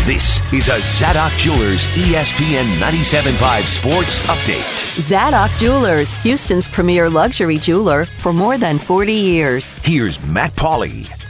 This is a Zadok Jewelers ESPN 97.5 Sports Update. Zadok Jewelers, Houston's premier luxury jeweler for more than 40 years. Here's Matt Pauley.